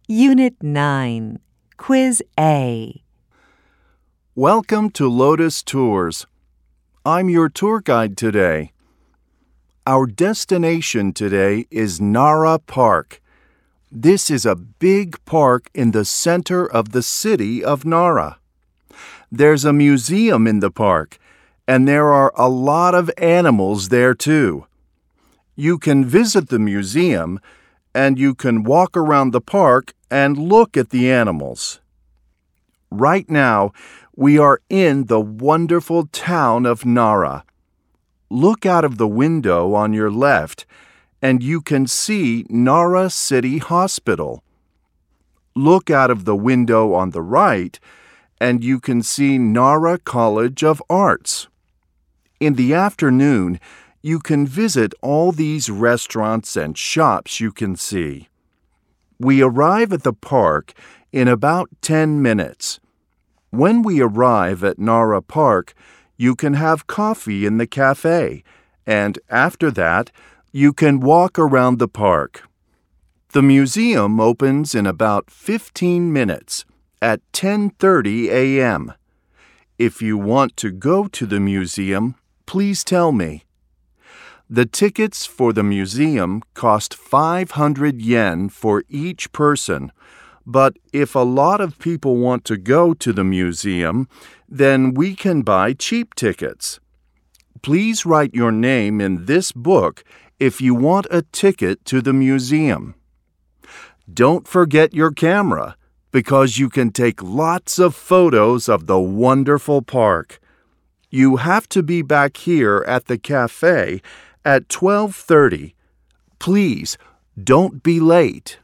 Unit 9, Quiz A. Welcome to Lotus Tours. I'm your tour guide today. Our destination today is Nara Park. This is a big park in the center of the city of Nara. There's a museum in the park, and there are a lot of animals there too. You can visit the museum, and you can walk around the park and look at the animals. Right now, we are in the wonderful town of Nara. Look out of the window on your left, and you can see Nara City Hospital. Look out of the window on the right, and you can see Nara College of Arts. In the afternoon, you can visit all these restaurants and shops you can see. We arrive at the park in about 10 minutes. When we arrive at Nara Park, you can have coffee in the cafe, and after that, you can walk around the park. The museum opens in about 15 minutes at 10:30 a.m. If you want to go to the museum, please tell me. The tickets for the museum cost 500 yen for each person, but if a lot of people want to go to the museum, then we can buy cheap tickets. Please write your name in this book if you want a ticket to the museum. Don't forget your camera, because you can take lots of photos of the wonderful park. You have to be back here at the cafe at 12:30. Please, don't be late.